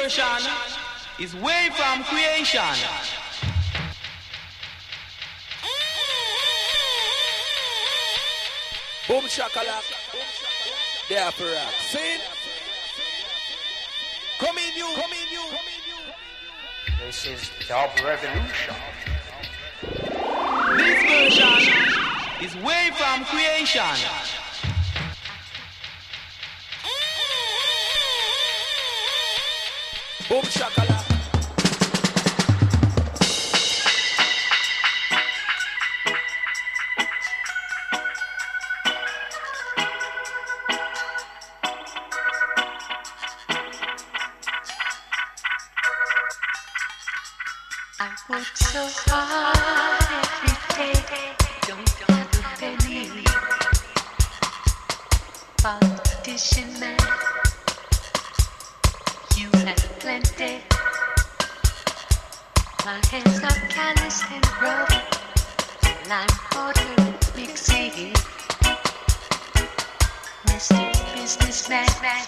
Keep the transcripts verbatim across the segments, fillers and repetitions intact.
version is way from creation. Boom shakalak. The upper rock. See? Come in you. Come in you. This is Dub Revolution. This version is way from creation. Boom shakalak. I work so hard every day, don't have a penny. Politician man, you have plenty. My hands are calloused and rough, and I'm ordering mixing. Mister Businessman.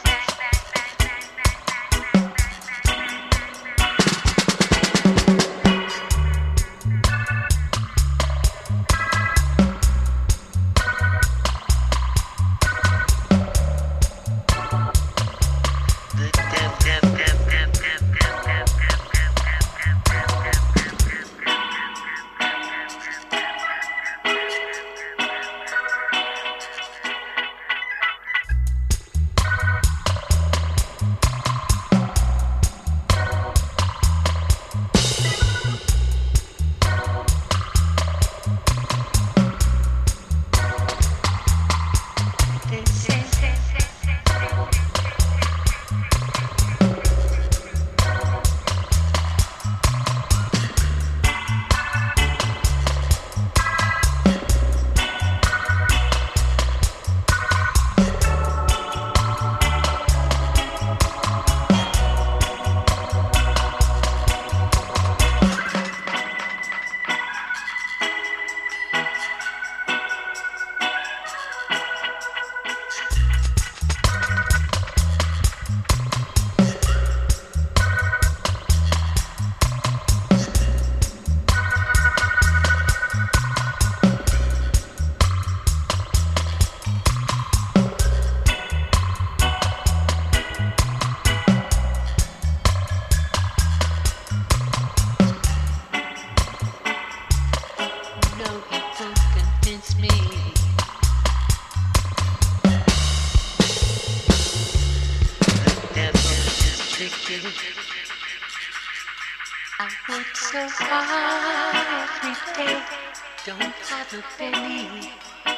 I work so hard every day, don't have a penny.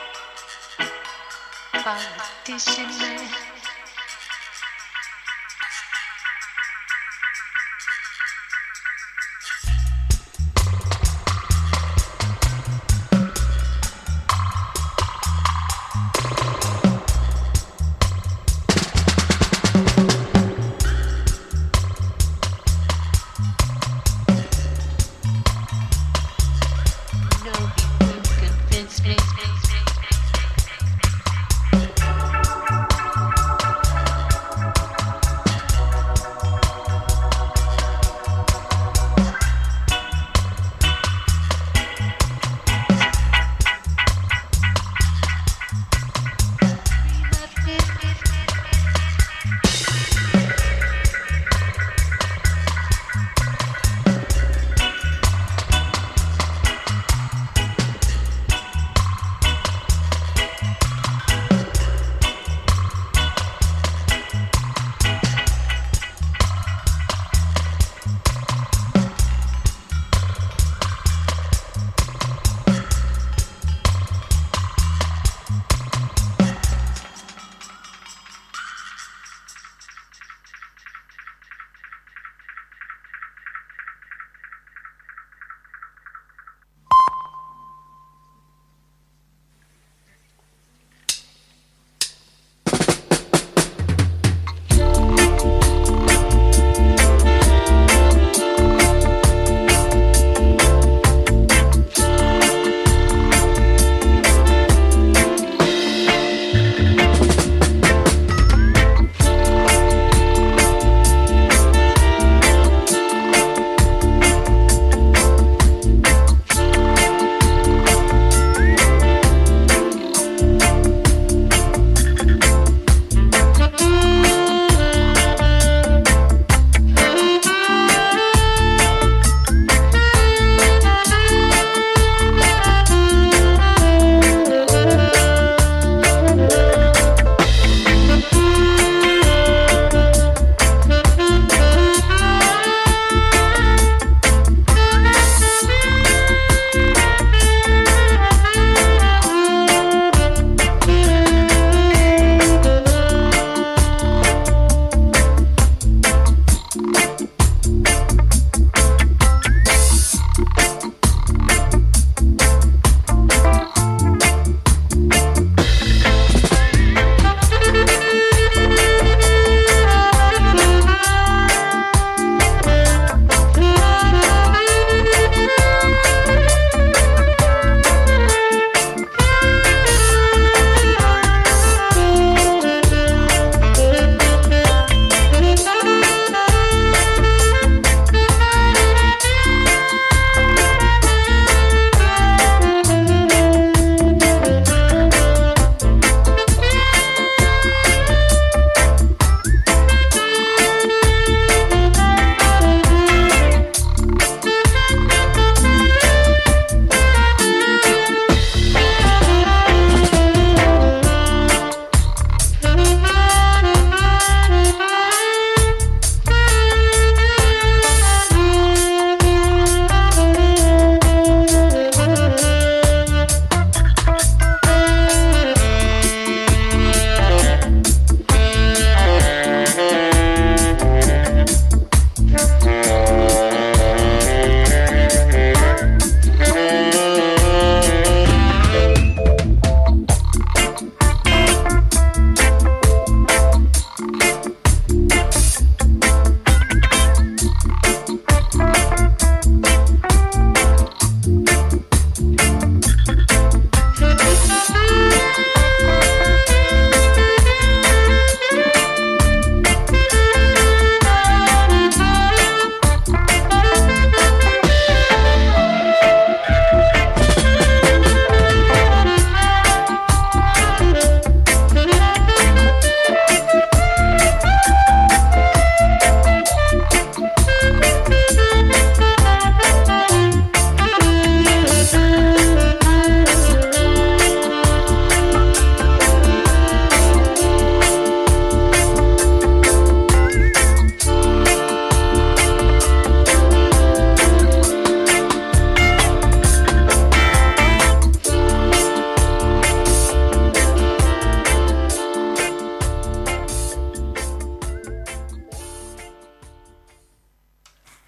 Politician man.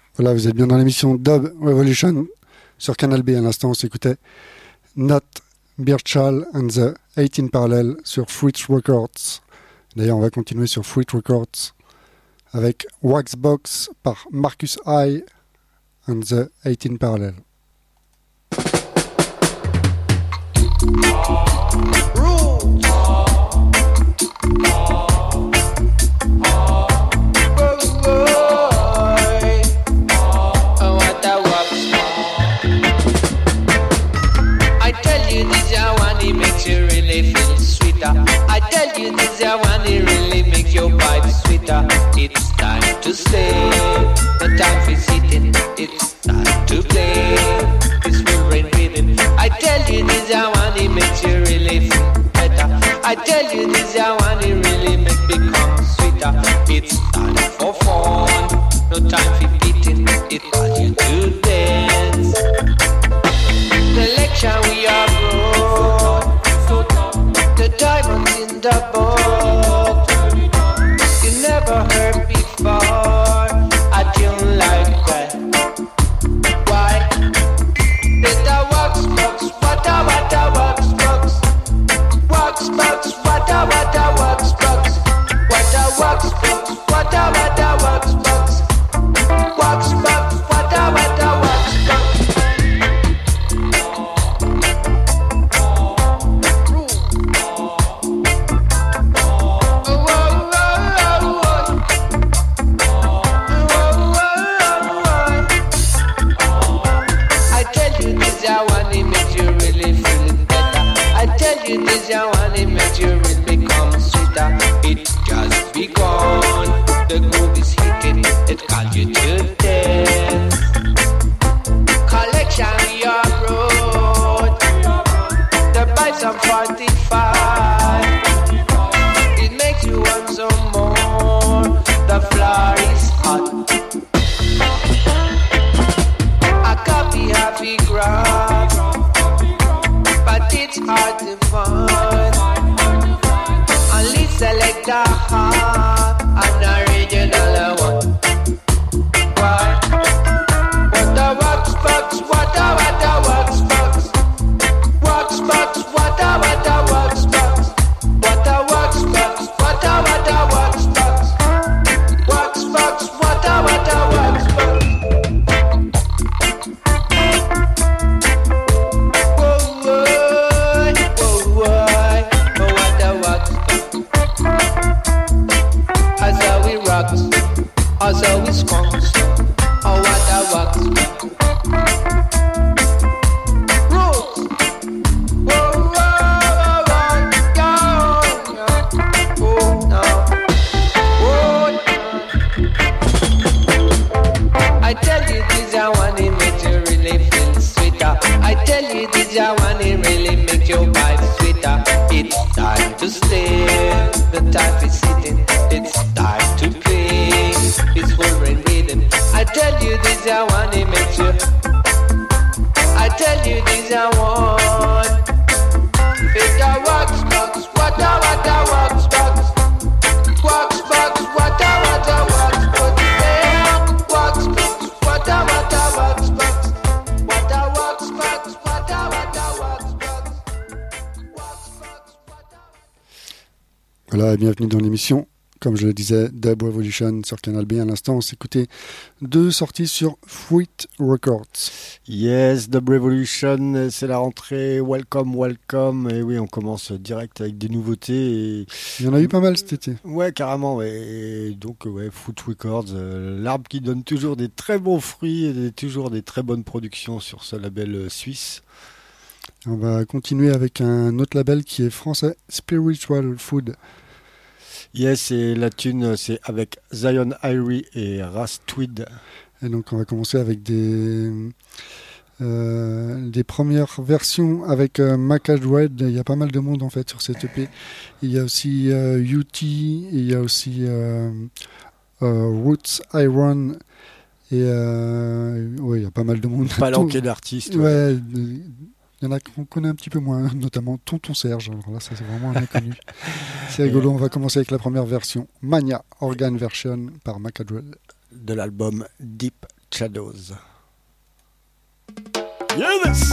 Voilà, vous êtes bien dans l'émission Dub Revolution sur Canal B. À l'instant, on s'écoutait Nat Birchall and the eighteen Parallel sur Fruit Records. D'ailleurs, on va continuer sur Fruit Records avec Waxbox par Marcus I and the eighteen Parallel. I tell you this is one, it really makes your vibe sweeter. It's time to stay, the time for sitting. It's time to play, this will rain rhythm. I tell you this is one, it makes you really feel better. I tell you this is one, it really makes become sweeter. It's time for fun, no time for beating. It's time to dance. The lecture we are brought. The diamonds in the boat you never heard before. A tune like that. Why? Did the wax box? What a what a wax box? Wax box? What a what a wax box? What a wax box? What a what a wax box? Wax box? What a what a wax box? This is one, it makes you really become sweeter. It just begun, the groove is hitting, it calls you to dance. Collection we are brought, the vibes of forty-five. It makes you want some more, the floor is hot. A copy happy grab, but it's hard to find. Only select a heart, an original one. Why? What a wax box, what a what a wax box. Wax box, what a what a wax box. What a wax box, what a what a wax box. Wax box, what a what a wax box. Also we skunks, oh what a wax. Roots, whoa, whoa, whoa, whoa, yeah, yeah. Oh no, oh no. I tell you this is one, it makes you really feel sweeter. I tell you this is one, it really makes your vibe sweeter. It's time to stay, the time is sitting. It's time to play, it's full rain rhythm. I tell you this is one, it makes you. I tell you this is one. It's a wax box, what a what a wax box. Wax box, what a what a wax box. Wax box, what a what a wax box. What a wax box, what a what a wax box. Voilà, et bienvenue dans l'émission. Comme je le disais, Dub Revolution sur Canal B. À l'instant, on s'écoutait deux sorties sur Fruit Records. Yes, Dub Revolution, c'est la rentrée. Welcome, welcome. Et oui, on commence direct avec des nouveautés. Et... il y en a eu pas mal cet été. Ouais, carrément. Ouais. Et donc, ouais, Fruit Records, euh, l'arbre qui donne toujours des très bons fruits et des, toujours des très bonnes productions sur ce label euh, suisse. On va continuer avec un autre label qui est français, Spiritual Food. Yes, et la tune, c'est avec Zion Irie et Ras Tweed. Et donc, on va commencer avec des, euh, des premières versions avec euh, Macadred. Il y a pas mal de monde, en fait, sur cette E P. Il y a aussi euh, U T, il y a aussi euh, euh, Roots Iron. Et euh, ouais, il y a pas mal de monde. Palanqué d'artistes. Ouais. ouais Il y en a qu'on connaît un petit peu moins, notamment Tonton Serge. Alors là, ça, c'est vraiment un inconnu. C'est rigolo. On va commencer avec la première version, Mania Organ Version par Macadred. De l'album Deep Shadows. Yes!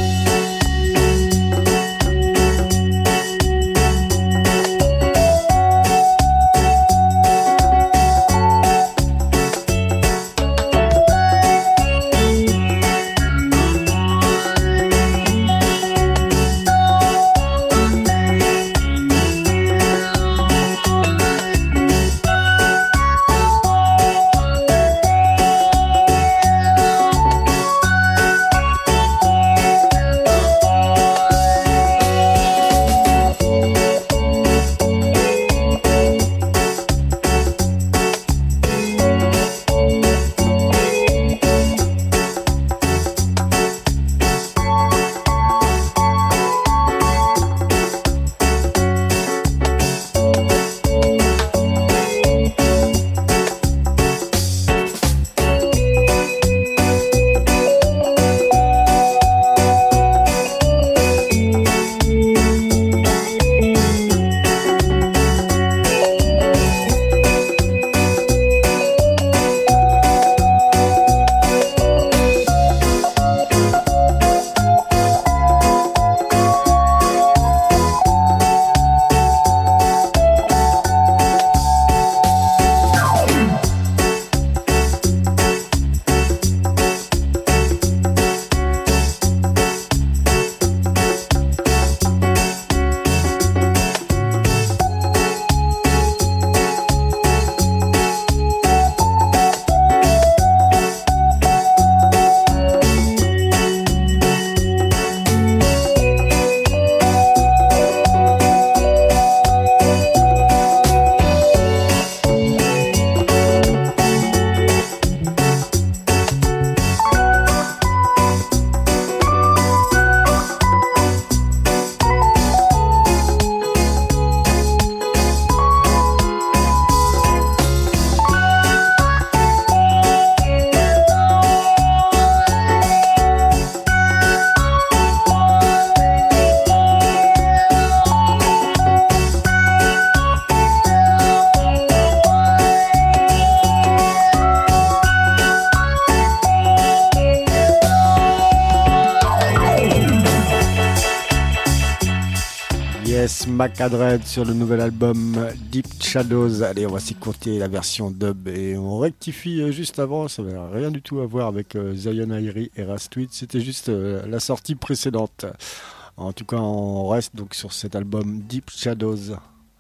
Macadred sur le nouvel album Deep Shadows. Allez, on va s'écouter la version dub et on rectifie juste avant, ça n'a rien du tout à voir avec euh, Zion Airy et Rastweed, c'était juste euh, la sortie précédente. En tout cas, on reste donc sur cet album Deep Shadows.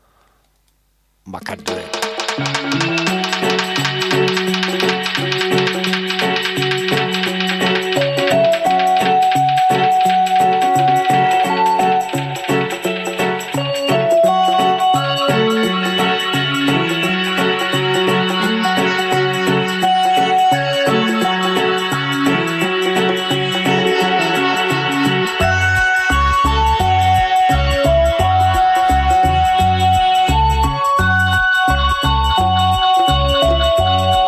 Macadred. Thank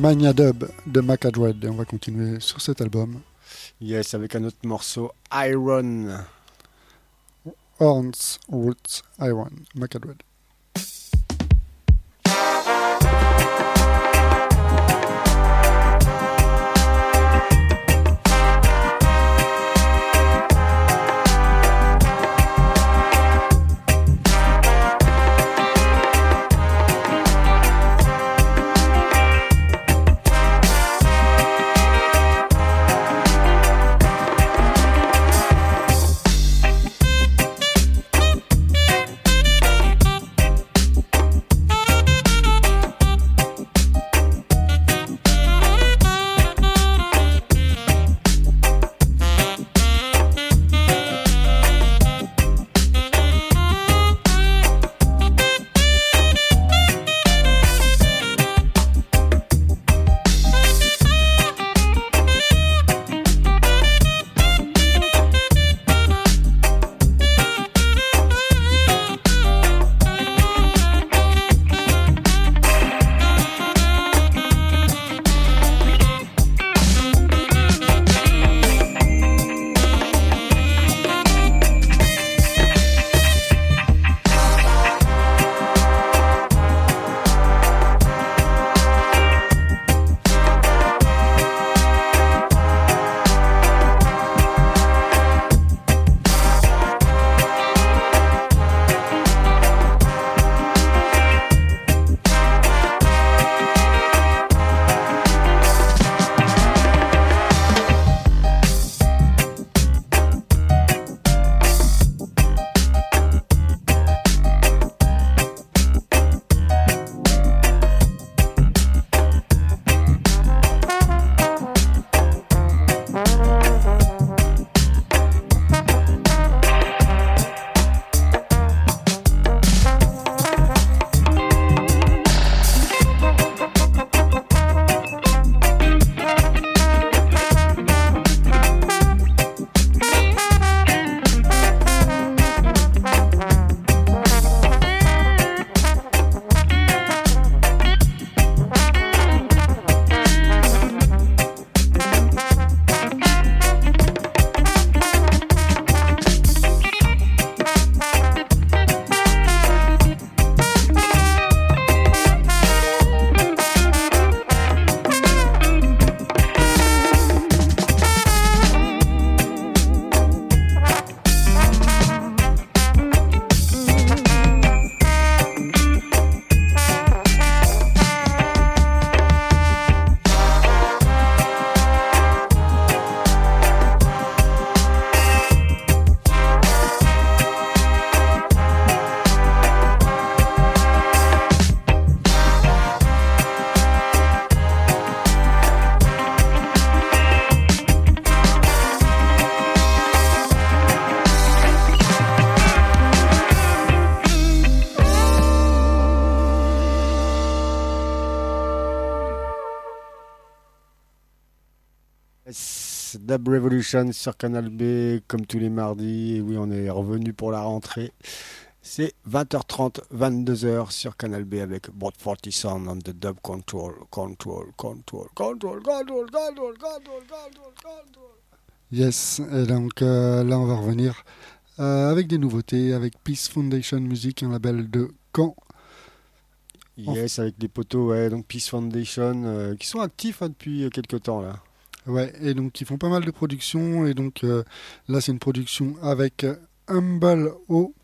Mania Dub de Macadred. Et on va continuer sur cet album. Yes, avec un autre morceau, Iron. Horns, Roots, Iron, Macadred. Dub Revolution sur Canal B, comme tous les mardis. Et oui, on est revenu pour la rentrée. C'est vingt heures trente, vingt-deux heures sur Canal B avec Bot forty Sound on the Dub Control, Control, Control, Control, Control, Control, Control, Control, Control. Yes, et donc euh, là on va revenir euh, avec des nouveautés, avec Peace Foundation Music, un label de Caen. Yes, avec des poteaux, ouais, donc Peace Foundation, euh, qui sont actifs hein, depuis quelques temps là. Ouais, et donc ils font pas mal de productions, et donc euh, là c'est une production avec Humble O,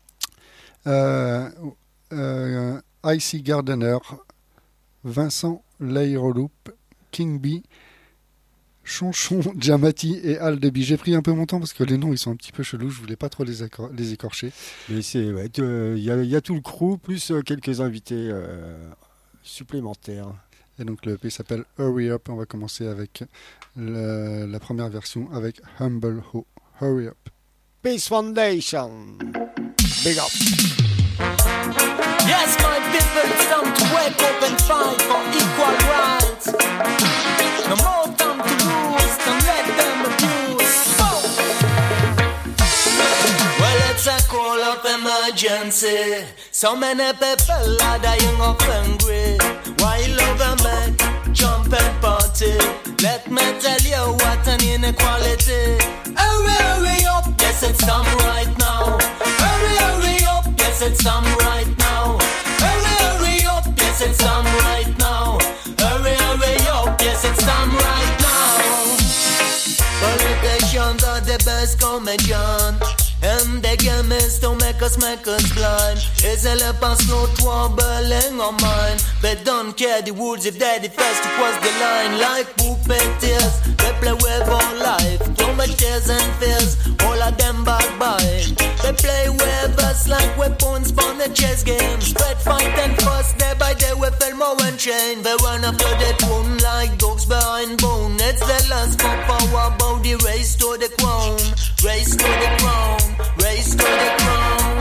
euh, euh, Icy Gardener, Vincent Leireloup, King B, Chonchon, Jamati et Aldebi. J'ai pris un peu mon temps parce que les noms ils sont un petit peu chelous, je voulais pas trop les, accor- les écorcher. Mais c'est, ouais, il euh, y, y a tout le crew, plus euh, quelques invités euh, supplémentaires. Et donc le E P s'appelle Hurry Up. On va commencer avec le, la première version avec Humble Ho. Hurry Up. Peace Foundation. Big up. Yes, my people, it's time to wake up and fight for equal rights. No more time to lose, don't let them abuse. Oh. Well, it's a call of emergency. So many people are dying of hungry. Why love a man? jump and party. Let me tell you what an inequality. Hurry, hurry up, yes it's time right now. Hurry, hurry up, yes it's time right now. Hurry, hurry up, yes it's time right now. Hurry, hurry up, yes it's time right now. Politicians are the best comedians. And the game is to make us, make us blind. Is a lip and slow troubling our mind. They don't care the words if they're the first to cross the line. Like puppeteers, they play with our life. Too much tears and fears, all of them backbite. They play with us like weapons for the chess game. Spread fight and fuss, day by day we feel more and chain. They run after the throne like dogs behind bone. It's the last for power, about the race to the crown. Race to the crown. Race to the crown.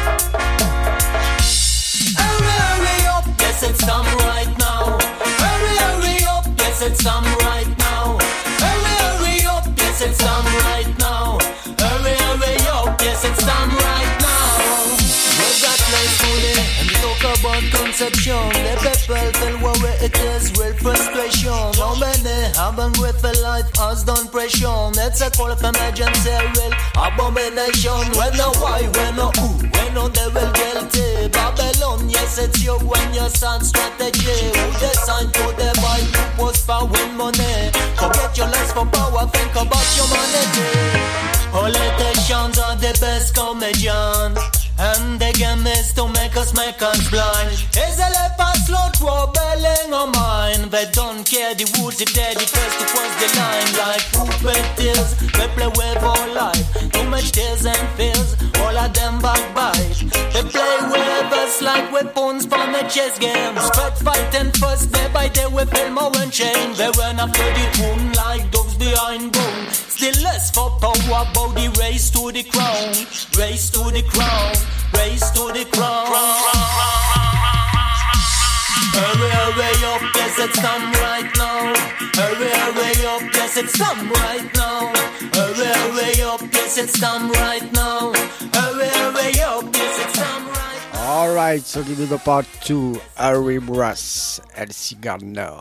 Hurry, hurry up, yes it's time right now. Hurry, hurry up, yes it's time right now. Hurry, hurry up, yes it's time right now. Hurry, hurry up, yes it's time right now. We got life fully and we talk about conception. The people feel worry, it is real frustration. How many haven't with a life has done pressure? It's a call of emergency, real abomination. When no why, when no who, when no they will guilty. Babylon, yes it's you when your son strategy. Who designed to divide, who post for win money. Forget your life for power, think about humanity. Politicians are the best comedians. And the game is to make us, make us blind. Is a lip and slow troubling our mind. They don't care the words if they're the first to cross the line. Like puppeteers, they play with our life. Too much tears and fears, all of them backbite. They play with us like weapons from a chess game. Spread fight and fuss, day by day we feel more and change. They run after the throne like dogs behind bone. Still less for power, about the race to the crown. Race to the crown. Race to the crown. Hurry, hurry up, yes it's time right now. Hurry, hurry up, yes it's time right now. Hurry, hurry up, yes it's time right now. Hurry, hurry up, yes it's time right now. Alright, so give me the part two. Harry Brass, Elsie Gardner.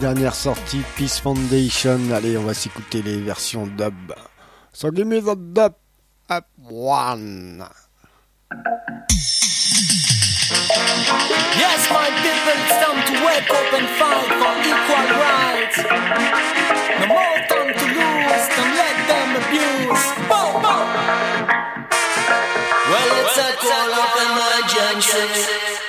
Dernière sortie, Peace Foundation. Allez, on va s'écouter les versions dub. So give me the dub up one. Yes, my people, it's time to wake up and fight for equal rights. No more time to lose, don't let them abuse. Boom, boom. Well, it's a call of emergency.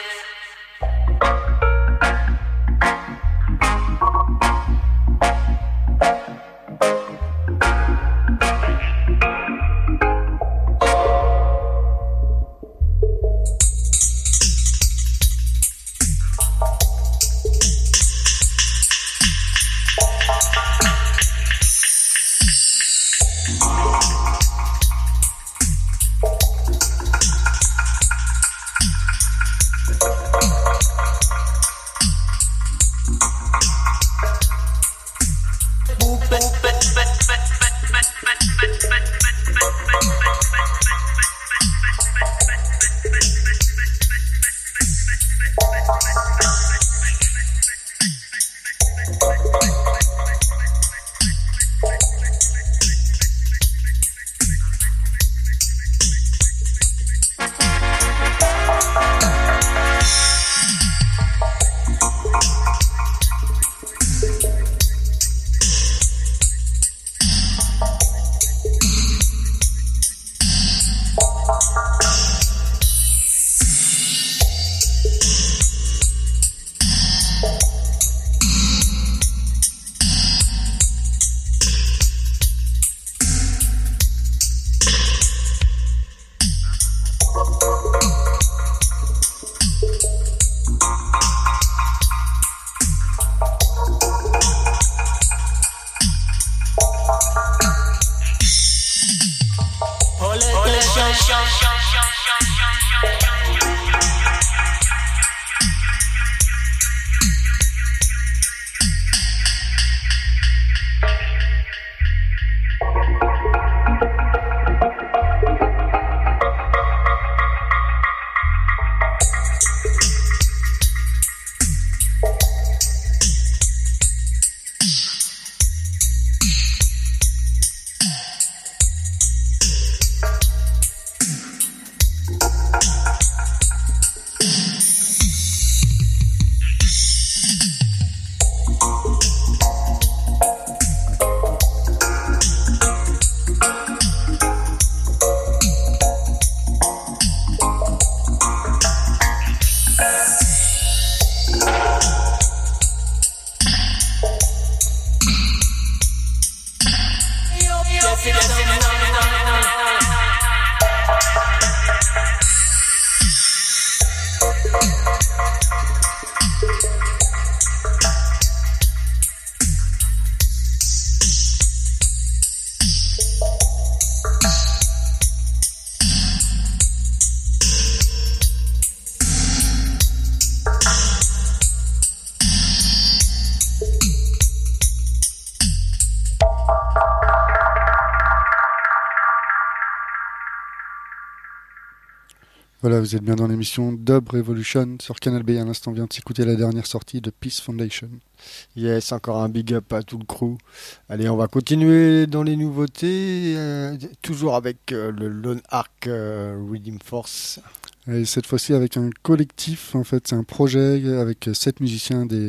Voilà, vous êtes bien dans l'émission Dub Revolution sur Canal B. À l'instant, on vient de s'écouter la dernière sortie de Peace Foundation. Yes, encore un big up à tout le crew. Allez, on va continuer dans les nouveautés, euh, toujours avec euh, le Lone Arc euh, Rhythm Force. Et cette fois-ci avec un collectif, en fait, c'est un projet avec sept musiciens des,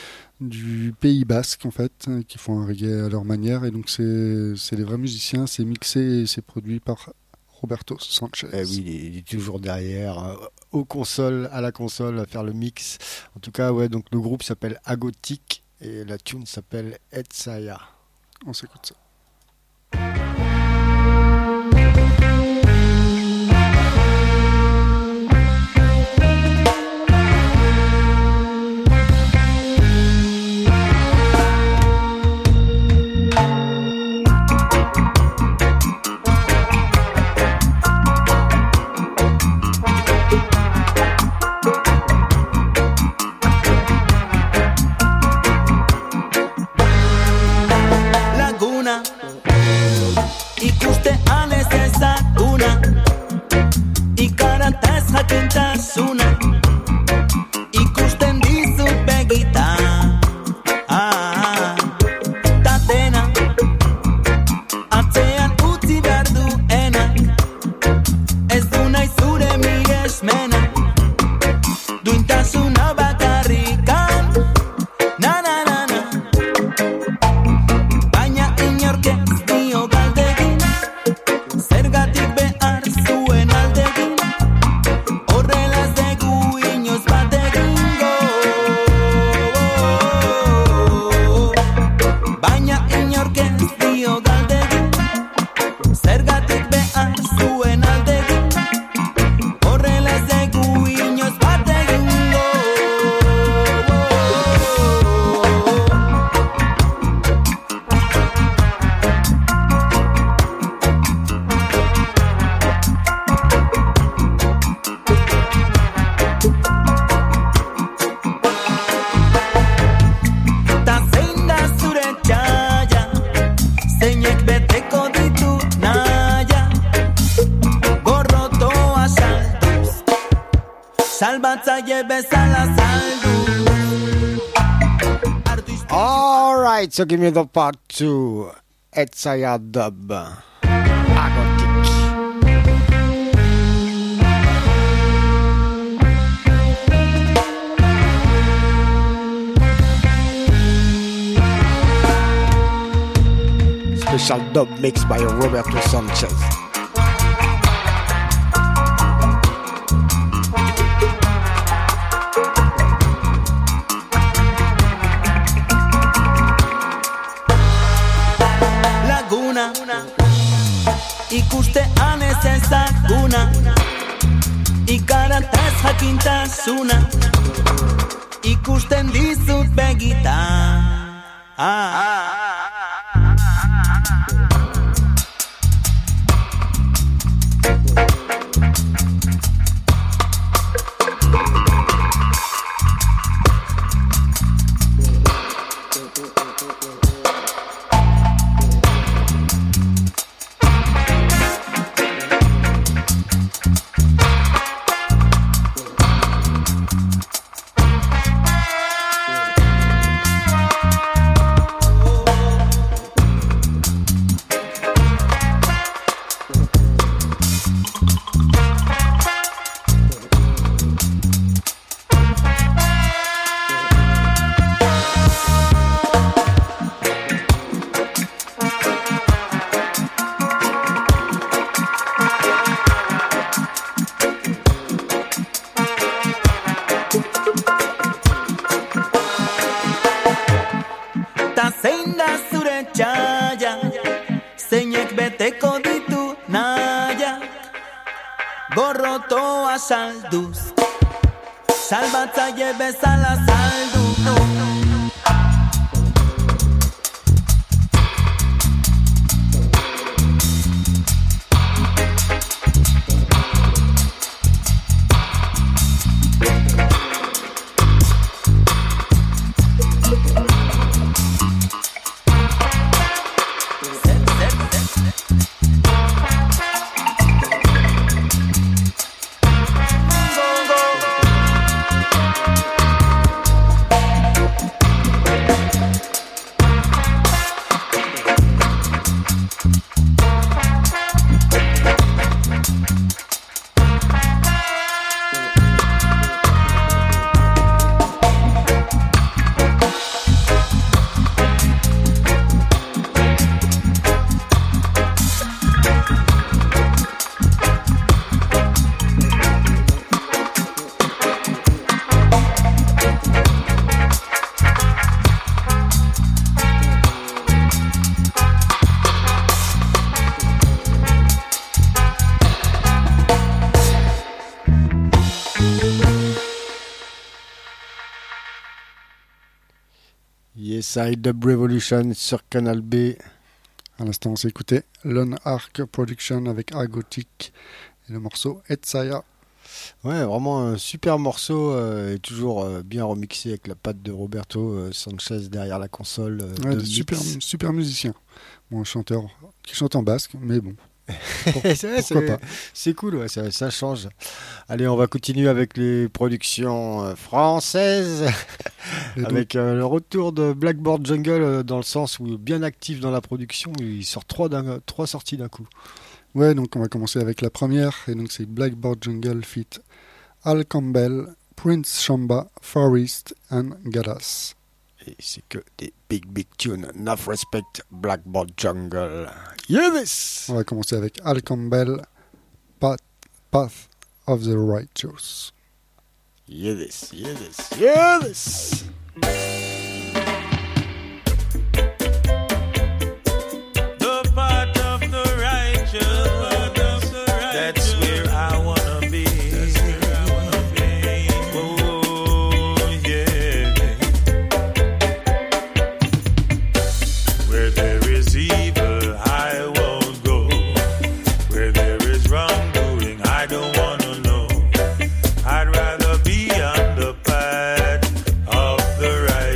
du Pays Basque, en fait, qui font un reggae à leur manière. Et donc, c'est, c'est des vrais musiciens, c'est mixé et c'est produit par Roberto Sanchez. Eh oui, il est, il est toujours derrière, euh, aux consoles, à la console, à faire le mix. En tout cas, ouais, donc le groupe s'appelle Agotic et la tune s'appelle Etsaya. On s'écoute ça. Jakintasuna ikusten dizu begita. Ah. Salbatzaile bezala saldu. Alright, so give me the part two. Etsaia Dub. Agotic. Special dub mixed by Roberto Sanchez. Ikustean ez ezaguna, ikaratez jakintasuna, ikusten dizut begitan. Ah, ah. Salduz, salbatzaile bezala saldu. Side Dub Revolution sur Canal B. À l'instant, on s'est écouté Lone Arc Production avec Agotic et le morceau Etsaia. Ouais, vraiment un super morceau euh, et toujours euh, bien remixé avec la patte de Roberto euh, Sanchez derrière la console. Euh, ouais, de super, super musicien. Bon, chanteur qui chante en basque, mais bon. Pour, c'est, pourquoi pas. C'est cool, ouais, ça, ça change. Allez, on va continuer avec les productions euh, françaises. Avec euh, le retour de Blackboard Jungle euh, dans le sens où bien actif dans la production, il sort trois, d'un, trois sorties d'un coup. Ouais, donc on va commencer avec la première, et donc c'est Blackboard Jungle feat. Al Campbell, Prince Shamba, Far East and Gadas. Et c'est que des big big tunes. Enough respect, Blackboard Jungle. Yeah this! On va commencer avec Al Campbell, Path, Path of the Righteous. Yeah this, yeah this, yeah this! The path of the righteous, that's where I wanna be. Oh yeah. Where there is evil, I won't go. Where there is wrongdoing, I don't wanna know. I'd rather be on the path of the right.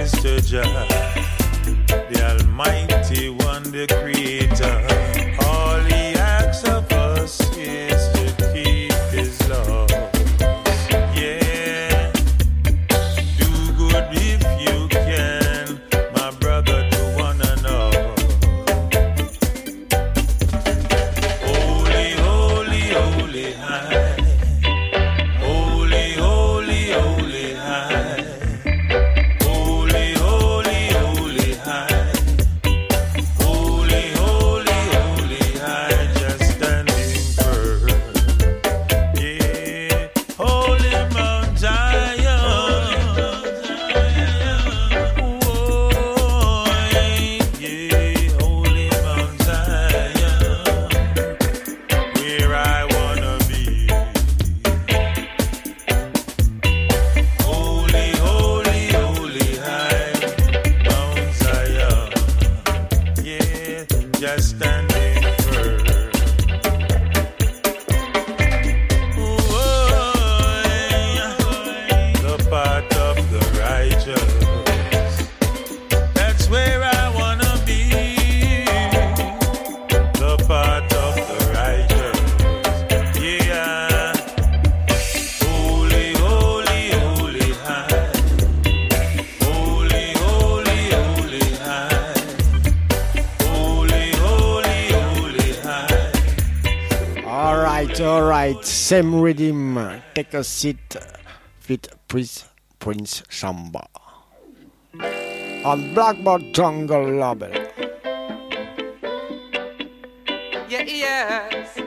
is to Jah, the Almighty One, the Creator. All He asks of us is to keep His laws. Yeah, do good if you can, my brother, do one another. Holy, holy, holy, high. Holy, holy, holy, high. Holy, holy, holy, high. Holy, holy, holy, high. Just standing firm. Yeah. Holy Mount Zion. Whoa, yeah. Holy Mount Zion. Where I wanna be. Holy, holy, holy, high Mount Zion. Yeah, just standing firm. Whoa, the path of the righteous. That's where I wanna be. The path of the righteous. Yeah. Holy, holy, holy, high. Holy, holy, holy, high. Holy, holy, holy, high. All right, all right. Same rhythm. Take a seat. Fit Prince Prince Shamba on Blackboard Jungle Label. Yeah, yes.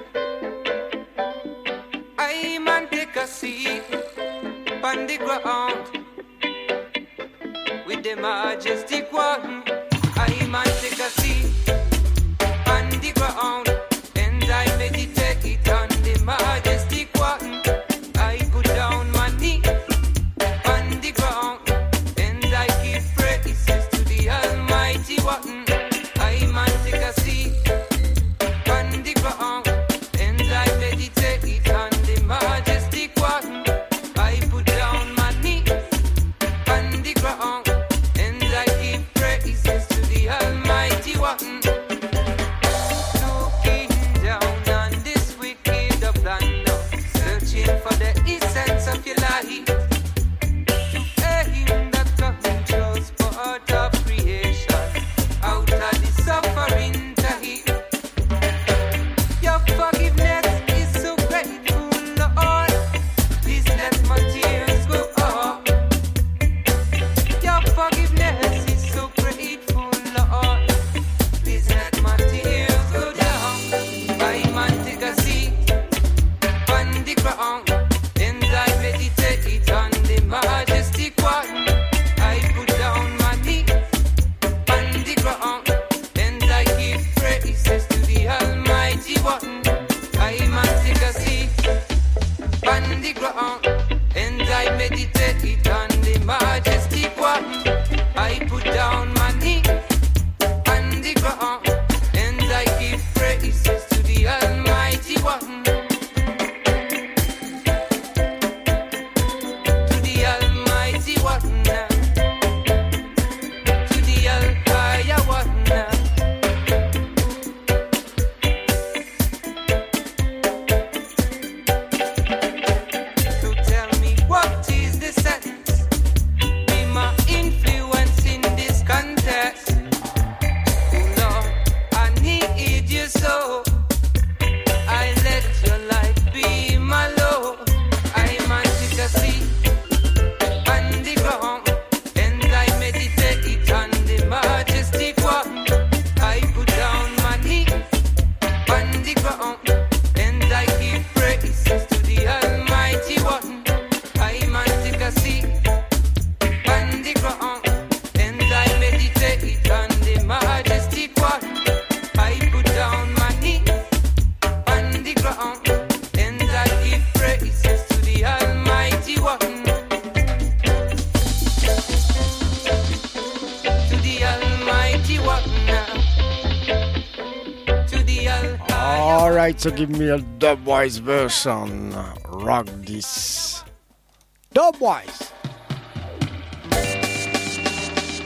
I man take a seat on the ground with the majestic one. I man take a seat on the ground and I meditate on the majestic one. I put down my knee on the ground and I give praises to the Almighty One. I man take a seat on the ground and I meditate on the majestic one. I put down my knee on the ground and I give praises to the Almighty One. Looking down on this wicked of land, searching for the essence of your life. Him that controls part of creation, out of the suffering to heal. Your forgiveness is so grateful, Lord. Please let my tears go up. Your forgiveness is so grateful, Lord. Please let my tears go down. I man take a seat on the ground and I meditate on the majestic one. I put down my knee on the ground and I give praises to the Almighty One. I man take a seat on the ground and I meditate on the majestic one. I put down my knee on the ground and I give praises to the Almighty One. To the Almighty One, to the Al-Higher One. So tell me, what is the sense? Be my influence in this contest. Oh Lord, I need you so. I let your light be my Lord. I man take a seat on the ground and I meditate on the majestic one. I put down my knee on the ground and I give praises to the Almighty One. I man take a seat on the ground and I meditate on the majestic one. I put down my knee on the ground and I give praises to the Almighty One. To the Almighty One. To the Al-Higher. All right, so give me a dubwise version. Rock this. Dubwise.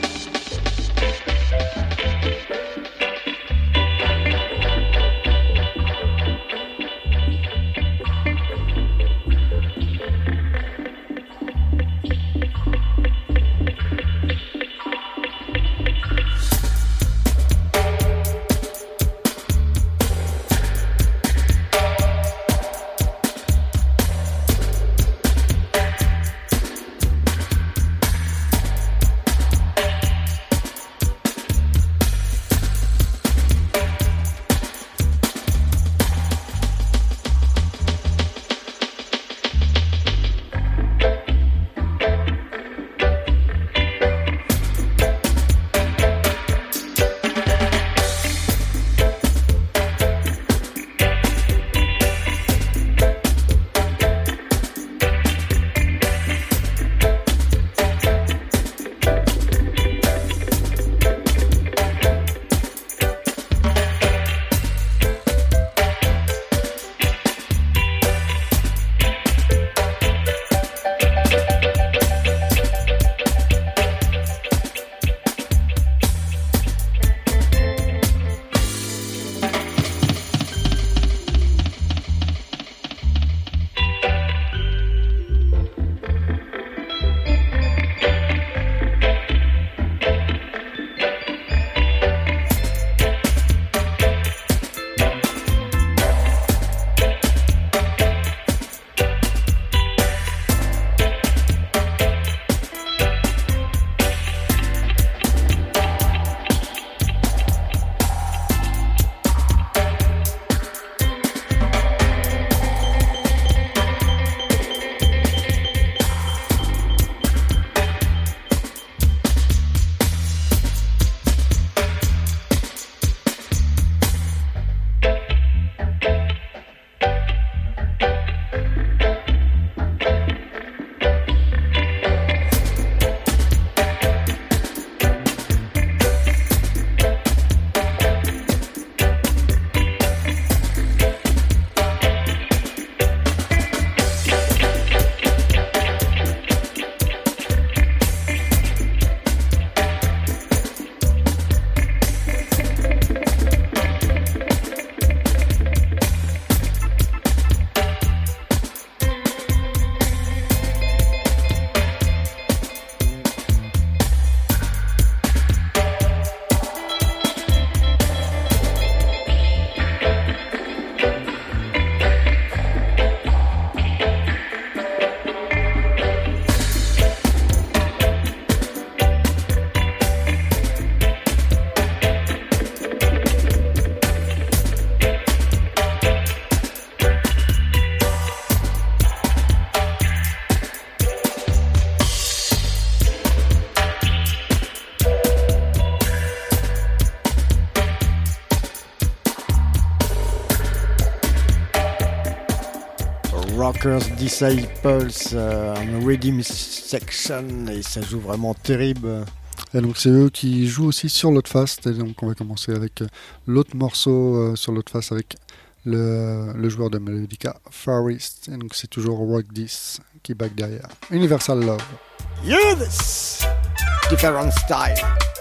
Rockers Disciples euh, en Redeem Section et ça joue vraiment terrible. Et donc c'est eux qui jouent aussi sur l'autre face. Et donc on va commencer avec l'autre morceau euh, sur l'autre face avec le, le joueur de Melodica, Far East. Et donc c'est toujours Rock This qui back derrière. Universal Love. Yeah, this different style.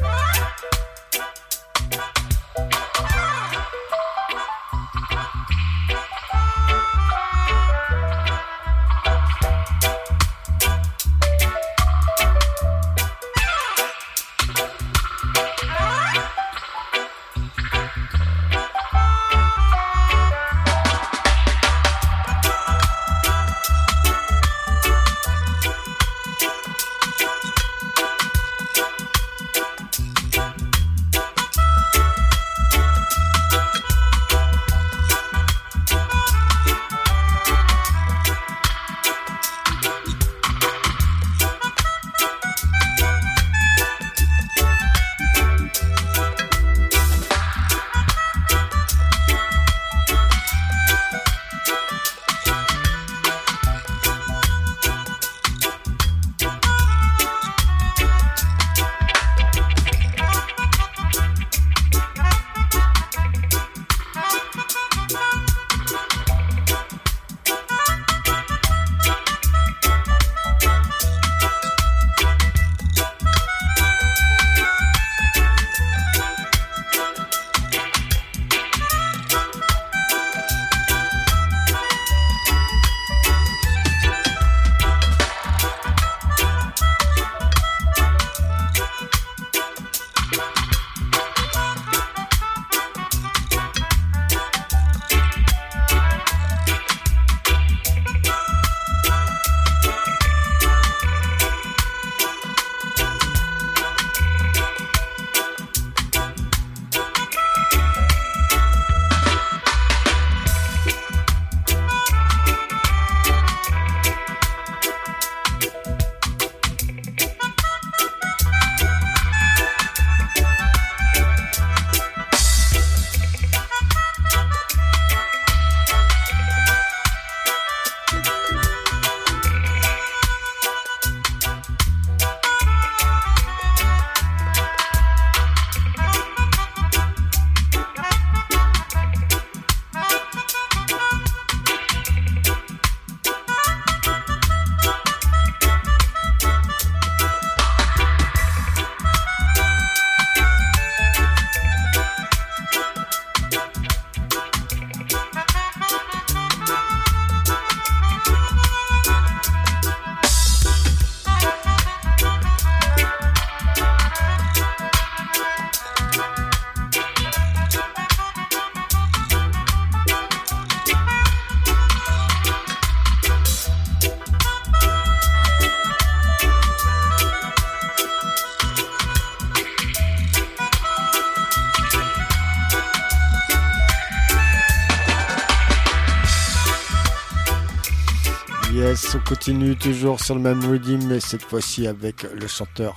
Yes, on continue toujours sur le même rhythm, mais cette fois-ci avec le chanteur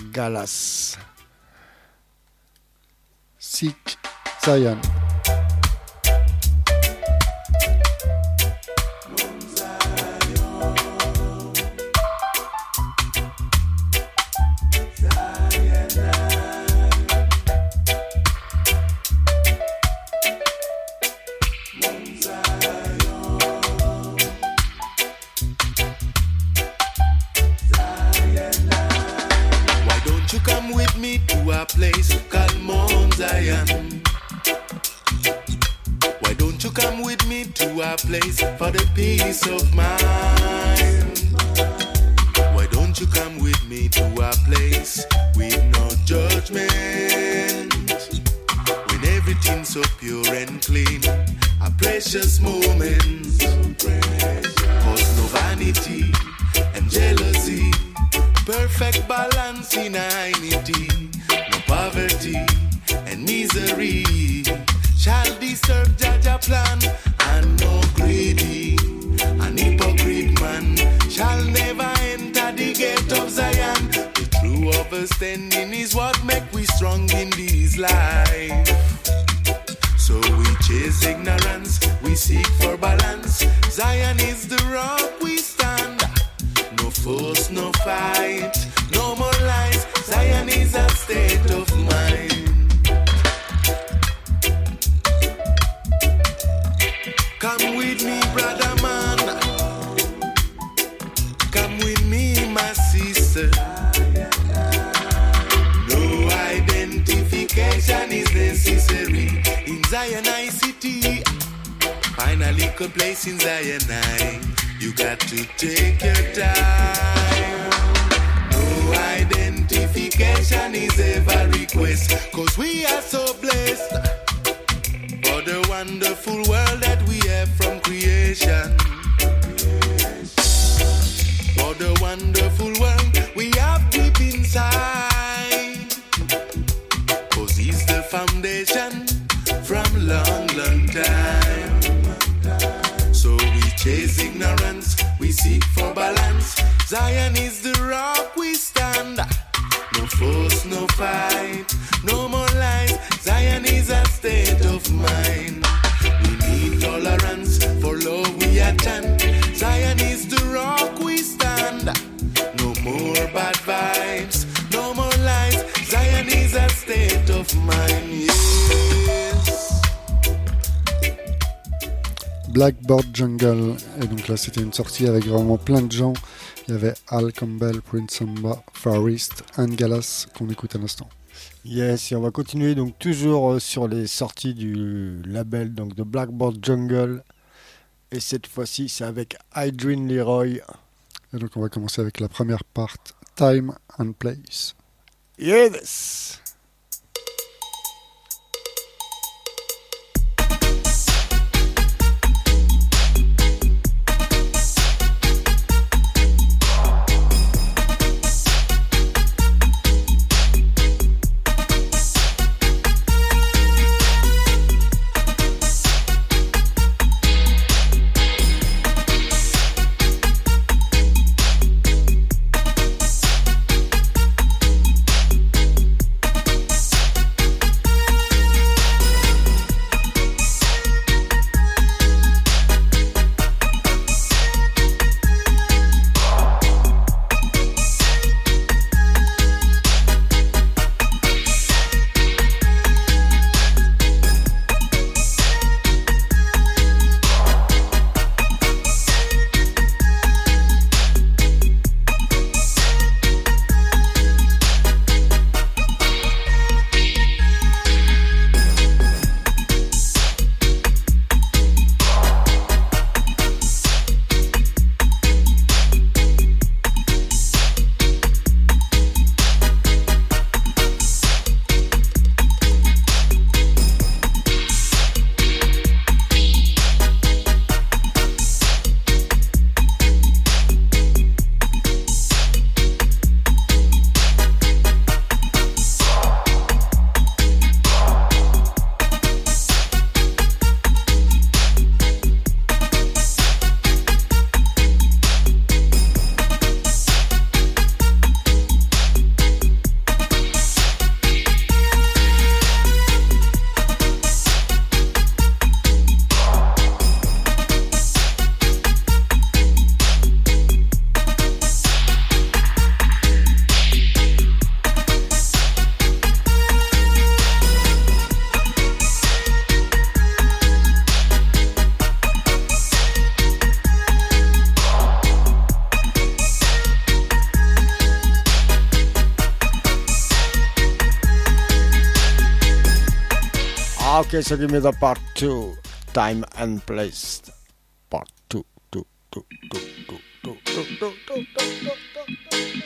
Galas. Sick Zion. Place called Mount Zion. Why don't you come with me to a place for the peace of mind? Why don't you come with me to a place with no judgment? When everything's so pure and clean, a precious moment. Cause no vanity and jealousy, perfect balance in unity. Poverty and misery shall disturb Jaja plan, and no greedy and hypocrite man shall never enter the gate of Zion. The true understanding is what make we strong in this life. So we chase ignorance, we seek for balance. Zion is the rock we stand. No force, no fight, no more lies. Zion is a state of mind. Come with me, brother man. Come with me, my sister. No identification is necessary in Zion I City. Find a little place in Zion I. You got to take your time. No identification is ever request, cause we are so blessed for the wonderful world that we have from creation. For the wonderful world we have deep inside, cause he's the foundation from long, long time. So we chase ignorance, we seek for balance. Zion is the rock we stand. No force, no fight, no more lies. Zion is a state of mind. We need tolerance, for love we attend. Zion is the rock we stand. No more bad vibes, no more lies. Zion is a state of mind, yes. Blackboard Jungle, et donc là c'était une sortie avec vraiment plein de gens. Il y avait Al Campbell, Prince Samba, Far East, Anne Galas qu'on écoute à l'instant. Yes, et on va continuer donc toujours sur les sorties du label donc de Blackboard Jungle. Et cette fois-ci c'est avec Adrian Leroy. Et donc on va commencer avec la première part, Time and Place. Yes. Okay, so give me the part two. Time and place. Part two. two, two, two, two, two, two, two, two, two, two.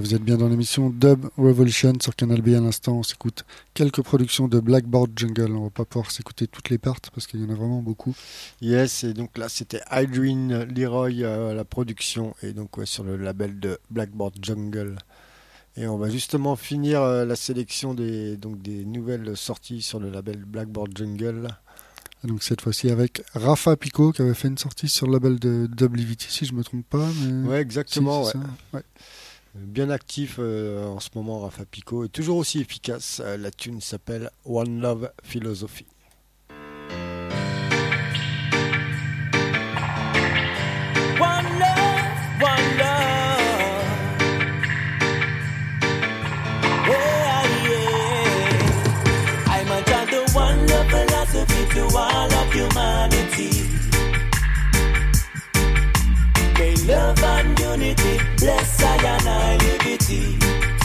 vous êtes bien dans l'émission Dub Revolution sur Canal B à l'instant. On s'écoute quelques productions de Blackboard Jungle. On va pas pouvoir s'écouter toutes les parts parce qu'il y en a vraiment beaucoup. Yes, et donc là c'était Adrien Leroy à la production et donc ouais, sur le label de Blackboard Jungle. Et on va justement finir euh, la sélection des, donc des nouvelles sorties sur le label Blackboard Jungle. Donc cette fois-ci avec Rafa Pico qui avait fait une sortie sur le label de W V T si je me trompe pas. Mais... Ouais, exactement. Si, ouais. ouais. Bien actif euh, en ce moment, Rafa Pico, et toujours aussi efficace. Euh, la tune s'appelle One Love Philosophy. One love, one love. Yeah, yeah. I'm a child of one love philosophy to all of humanity. May love and unity bless I and I liberty.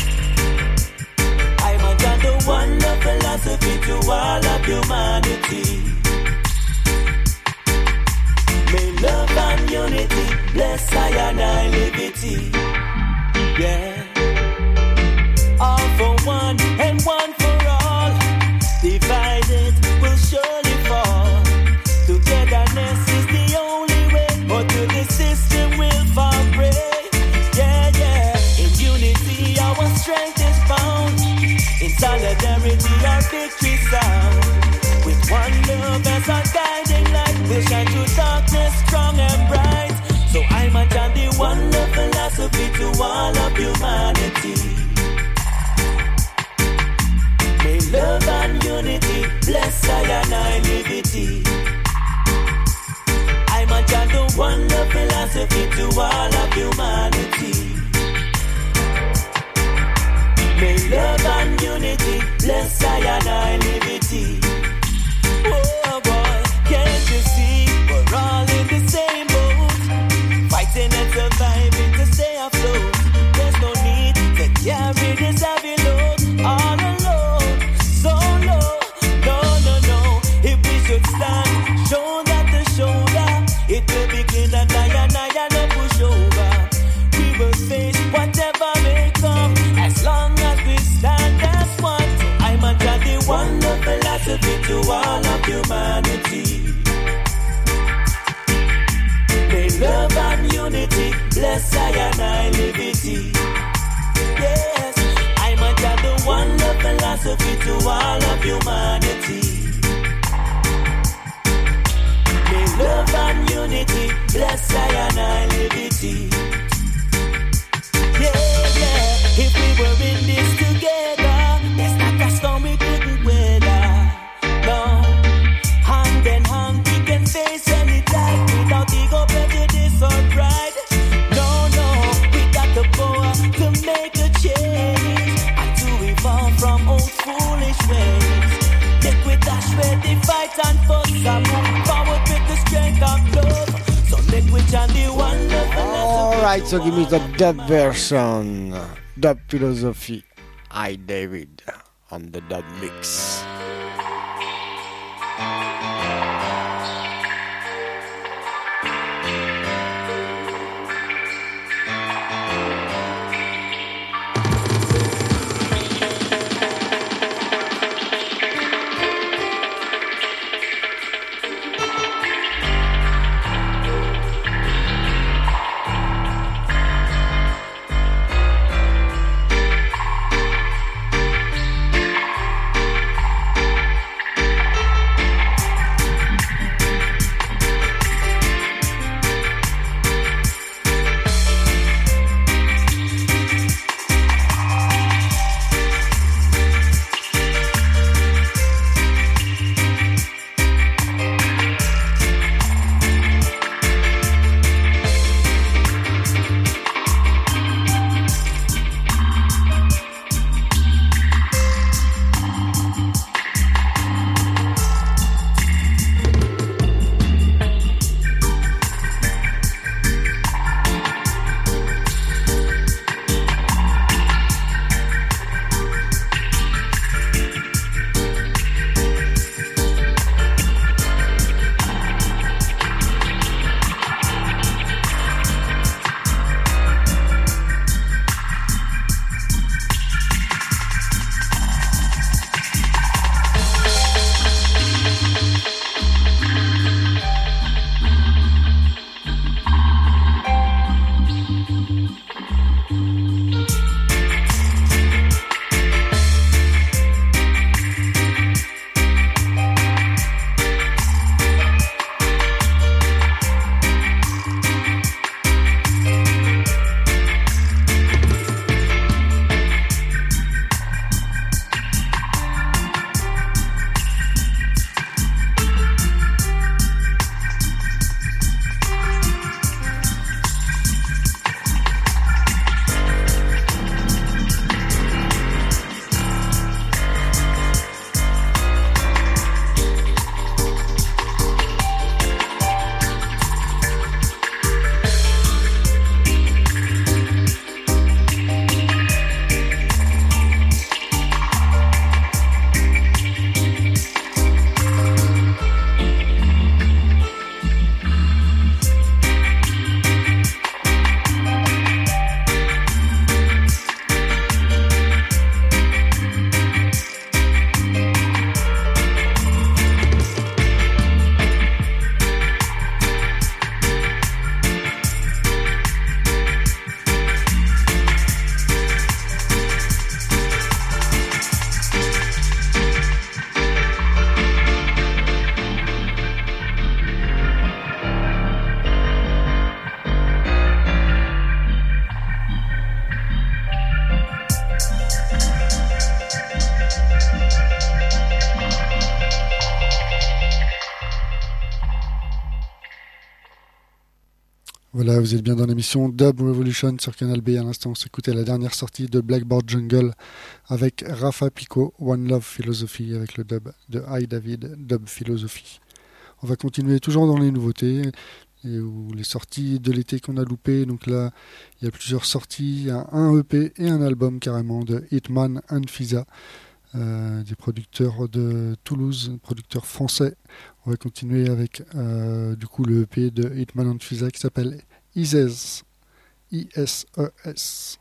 I'm a child of one love philosophy to all of humanity. May love and unity bless I and I liberty. Yeah. All for one and one for all. Divided will surely fall. Togetherness is the only way, or to the system will fall prey. Yeah, yeah. In unity our strength is found. In solidarity our victory sound. With one love as our guiding light, we'll shine through darkness strong and bright. So I'm a chant the one love philosophy to all of humanity. May love and unity bless I and I liberty. I'm a chant the one love philosophy to all of humanity. May love and unity bless I and I liberty. Oh boy, can't you see we're all in the same boat, fighting and surviving to stay afloat. There's no need to carry this heavy load all alone, so low. No, no, no. If we should stand shoulder to shoulder, it will be clear that I and I are no pushover. We will face whatever may come as long as we stand as one. So I'm a the one love philosophy to all of humanity. May love and unity bless I and I liberty. Yes, I'm a the one love philosophy to all of humanity. May love and unity bless I and I liberty. Yeah, yeah. If we were in this together, it's not a storm we couldn't weather. No, hand in hand we can face any time without ego, prejudice or pride. No, no, we got the power to make a change and to evolve from old foolish ways. Take with dash where they fight and fuss and move forward with the strength of love. So make we chant the one love. Alright, so give me the dub version. Dub Philosophy. I, David, on the dub mix. Voilà, vous êtes bien dans l'émission Dub Revolution sur Canal B. À l'instant, on s'écoutait la dernière sortie de Blackboard Jungle avec Rafa Pico, One Love Philosophy, avec le dub de Hi David, Dub Philosophy. On va continuer toujours dans les nouveautés et ou les sorties de l'été qu'on a loupées. Donc là, il y a plusieurs sorties, il y a un E P et un album carrément de Hitman and Fisa, euh, des producteurs de Toulouse, producteurs français. On va continuer avec euh, du coup le E P de Hitman and Fisa qui s'appelle Ises, I S E S.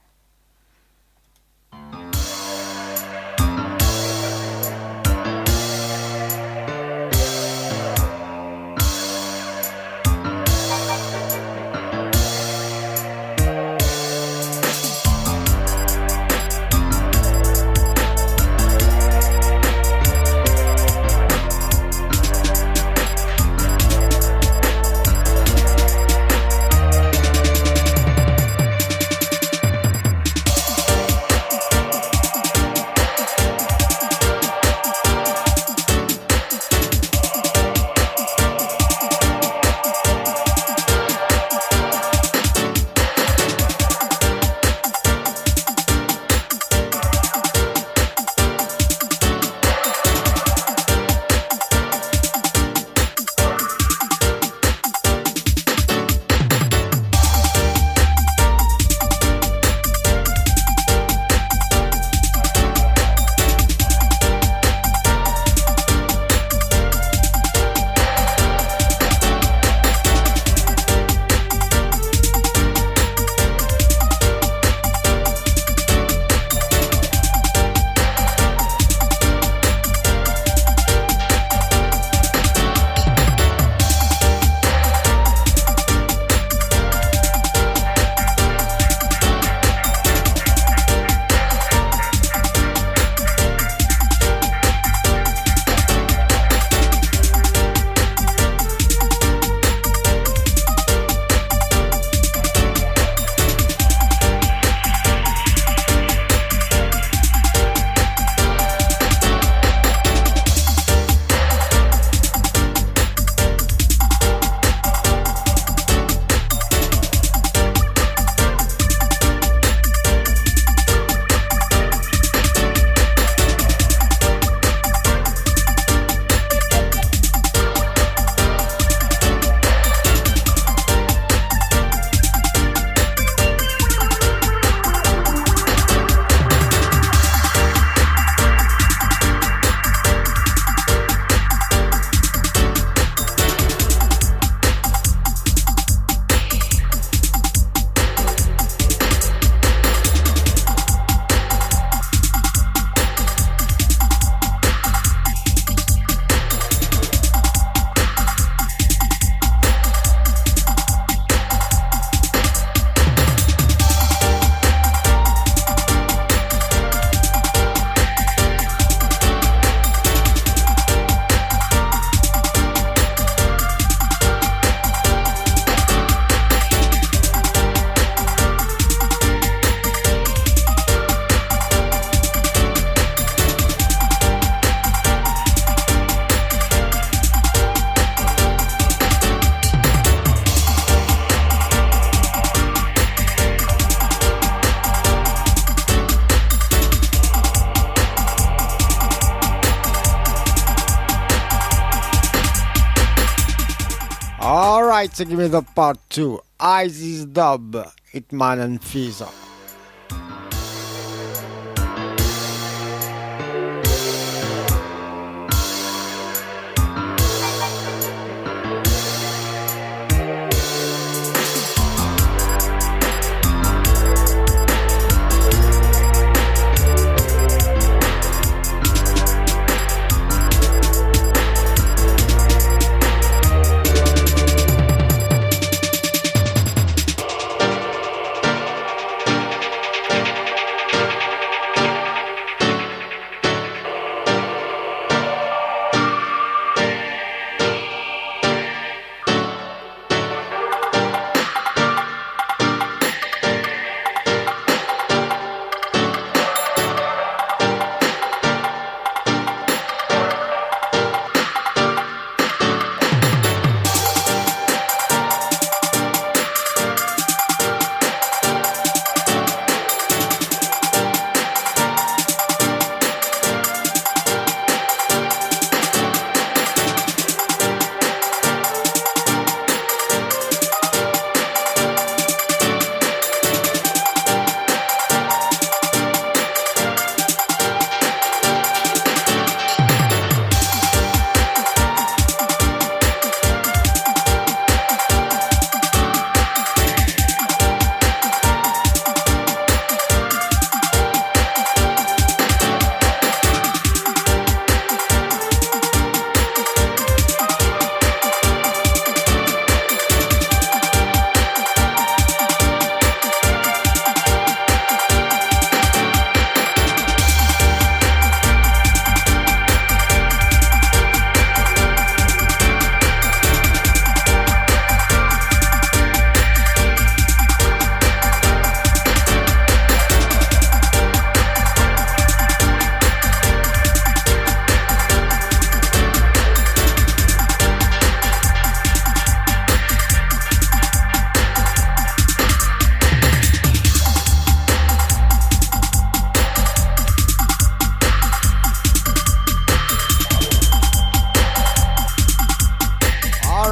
Right, so give me the part two. Isis Dub, Hitman and Fisa.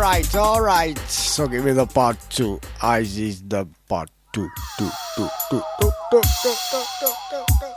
right, all right. So give me the part two. Isis the part two, two, two, two, two, two, two, two, two, two, two.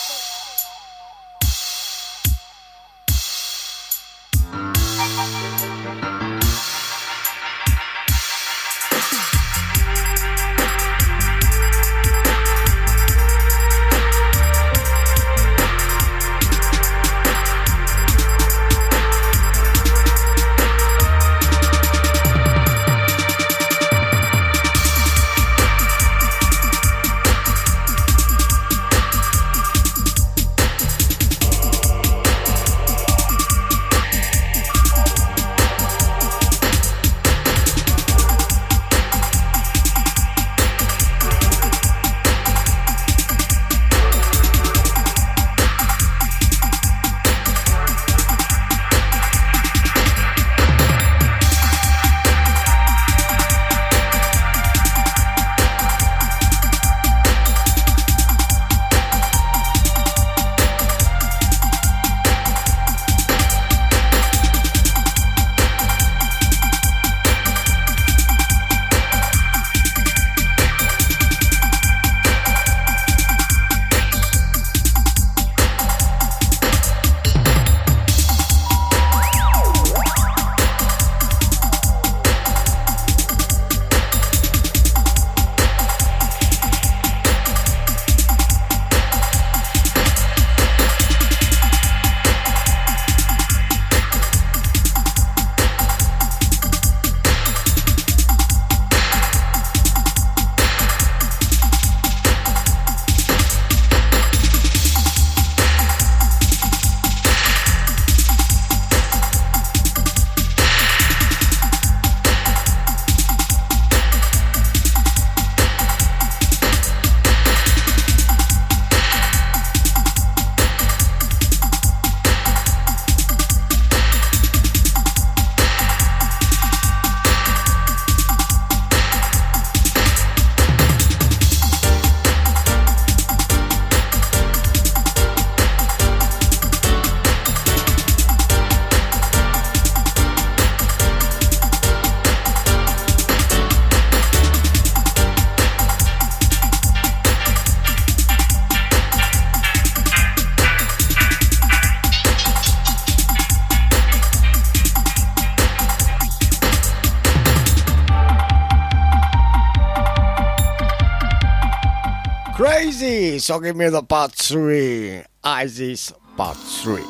Crazy, so give me the part three. Isis part three.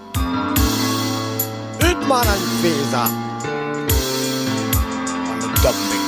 Hitman and Visa on the dub mix.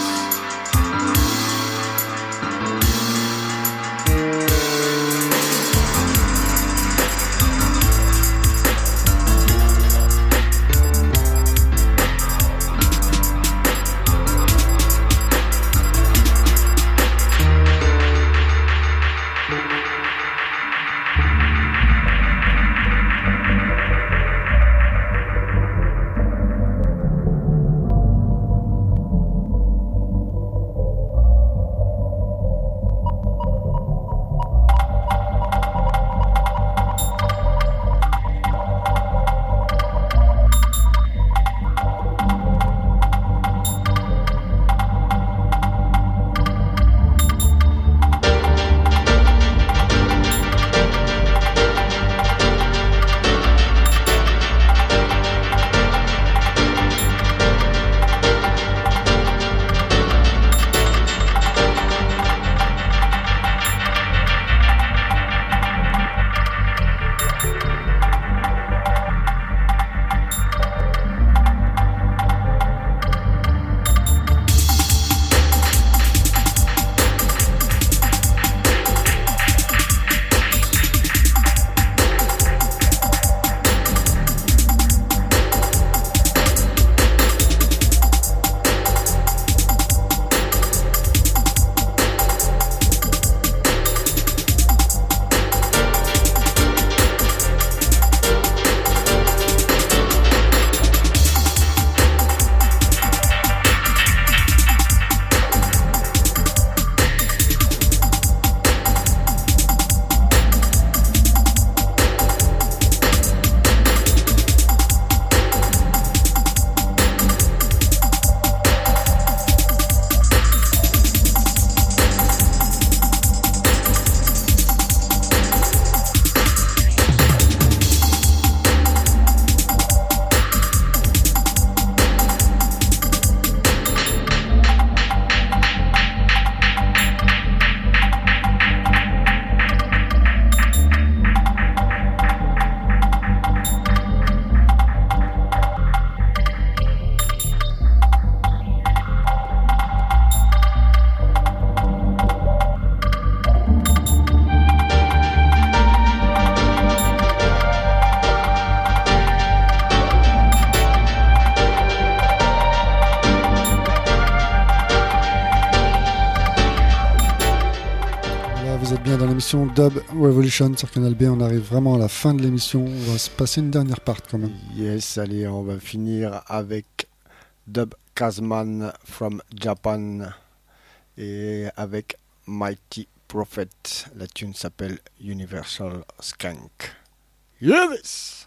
l'émission Dub Revolution sur Canal B. On arrive vraiment à la fin de l'émission. On va se passer une dernière part quand même. Yes, allez, on va finir avec Dub Kazman from Japan et avec Mighty Prophet. La tune s'appelle Universal Skank. Yes!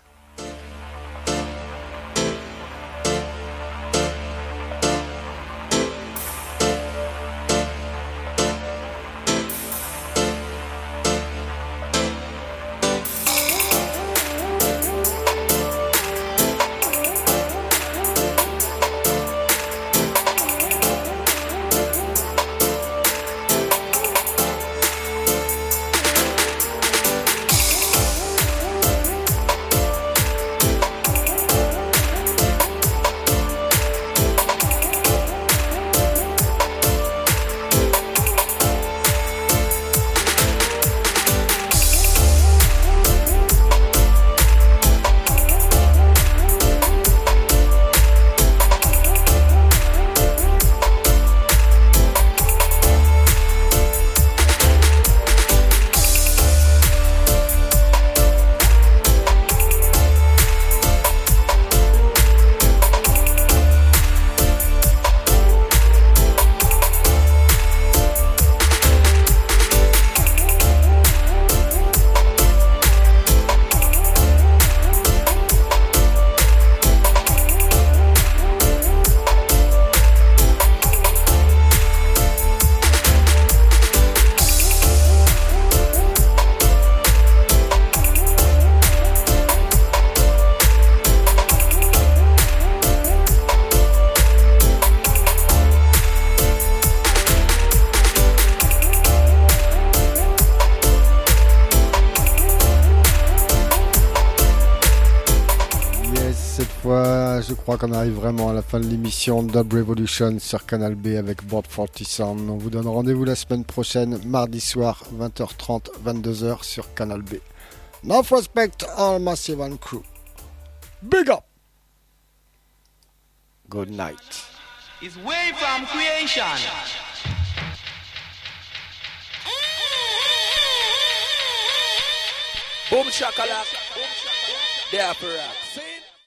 Je crois qu'on arrive vraiment à la fin de l'émission Dub Revolution sur Canal B avec Board quarante Sound. On vous donne rendez-vous la semaine prochaine, mardi soir, vingt heures trente, vingt-deux heures sur Canal B. Enough respect all Massive and crew. Big up! Good night. It's way from creation. Boom shakalak. The opera.